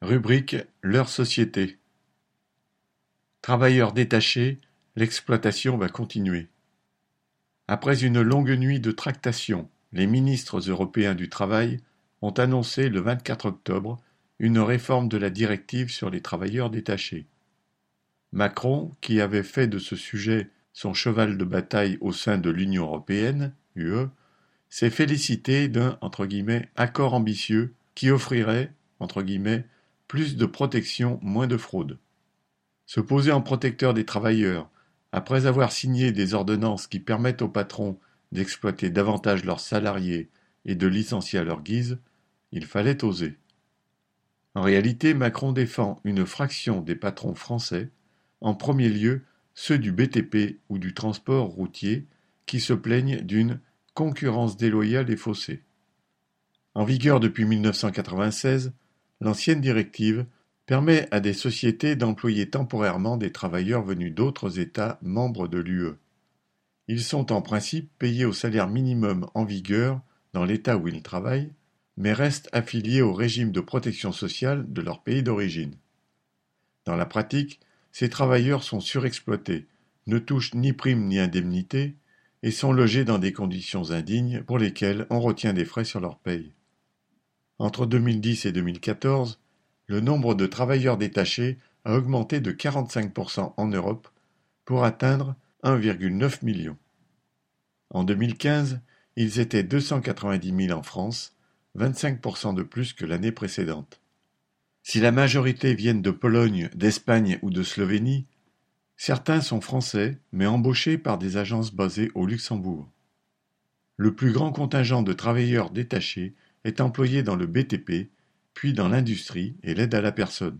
Rubrique leur société. Travailleurs détachés, l'exploitation va continuer. Après une longue nuit de tractations, les ministres européens du travail ont annoncé le 24 octobre une réforme de la directive sur les travailleurs détachés. Macron, qui avait fait de ce sujet son cheval de bataille au sein de l'Union européenne, (UE), s'est félicité d'un « accord ambitieux » qui offrirait « plus de protection, moins de fraude ». Se poser en protecteur des travailleurs, après avoir signé des ordonnances qui permettent aux patrons d'exploiter davantage leurs salariés et de licencier à leur guise, il fallait oser. En réalité, Macron défend une fraction des patrons français, en premier lieu ceux du BTP ou du transport routier, qui se plaignent d'une « concurrence déloyale et faussée ». En vigueur depuis 1996, l'ancienne directive permet à des sociétés d'employer temporairement des travailleurs venus d'autres États membres de l'UE. Ils sont en principe payés au salaire minimum en vigueur dans l'État où ils travaillent, mais restent affiliés au régime de protection sociale de leur pays d'origine. Dans la pratique, ces travailleurs sont surexploités, ne touchent ni primes ni indemnités et sont logés dans des conditions indignes pour lesquelles on retient des frais sur leur paye. Entre 2010 et 2014, le nombre de travailleurs détachés a augmenté de 45% en Europe pour atteindre 1,9 million. En 2015, ils étaient 290 000 en France, 25% de plus que l'année précédente. Si la majorité viennent de Pologne, d'Espagne ou de Slovénie, certains sont français mais embauchés par des agences basées au Luxembourg. Le plus grand contingent de travailleurs détachés est employé dans le BTP, puis dans l'industrie et l'aide à la personne.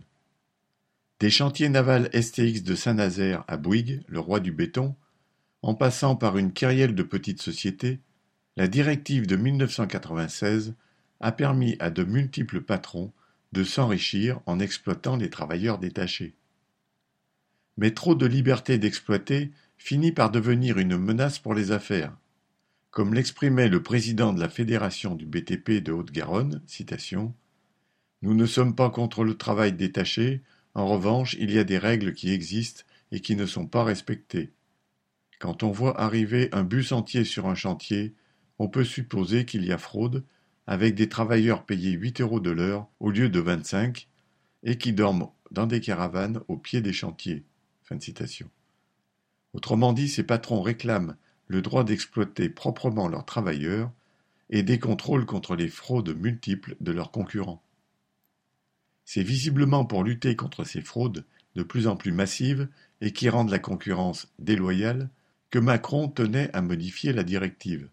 Des chantiers navals STX de Saint-Nazaire à Bouygues, le roi du béton, en passant par une kyrielle de petites sociétés, la directive de 1996 a permis à de multiples patrons de s'enrichir en exploitant les travailleurs détachés. Mais trop de liberté d'exploiter finit par devenir une menace pour les affaires. Comme l'exprimait le président de la Fédération du BTP de Haute-Garonne, citation, « Nous ne sommes pas contre le travail détaché, en revanche, il y a des règles qui existent et qui ne sont pas respectées. Quand on voit arriver un bus entier sur un chantier, on peut supposer qu'il y a fraude, avec des travailleurs payés 8 € de l'heure au lieu de 25 et qui dorment dans des caravanes au pied des chantiers. » Fin de citation. Autrement dit, ces patrons réclament le droit d'exploiter proprement leurs travailleurs et des contrôles contre les fraudes multiples de leurs concurrents. C'est visiblement pour lutter contre ces fraudes de plus en plus massives et qui rendent la concurrence déloyale que Macron tenait à modifier la directive.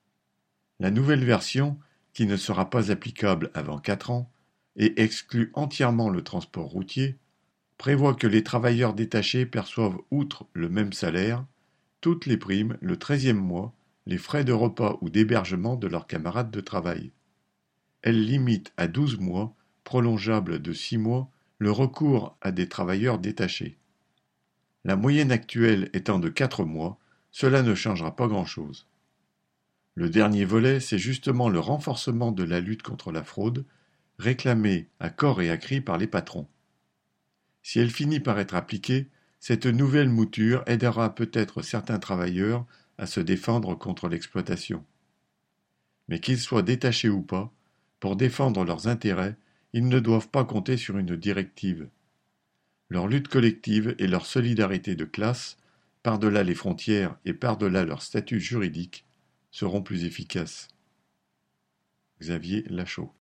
La nouvelle version, qui ne sera pas applicable avant 4 ans et exclut entièrement le transport routier, prévoit que les travailleurs détachés perçoivent outre le même salaire, toutes les primes le 13e mois, les frais de repas ou d'hébergement de leurs camarades de travail. Elle limite à 12 mois, prolongeable de 6 mois, le recours à des travailleurs détachés. La moyenne actuelle étant de 4 mois, cela ne changera pas grand-chose. Le dernier volet, c'est justement le renforcement de la lutte contre la fraude, réclamée à corps et à cri par les patrons. Si elle finit par être appliquée, cette nouvelle mouture aidera peut-être certains travailleurs à se défendre contre l'exploitation. Mais qu'ils soient détachés ou pas, pour défendre leurs intérêts, ils ne doivent pas compter sur une directive. Leur lutte collective et leur solidarité de classe, par-delà les frontières et par-delà leur statut juridique, seront plus efficaces. Xavier Lachaud.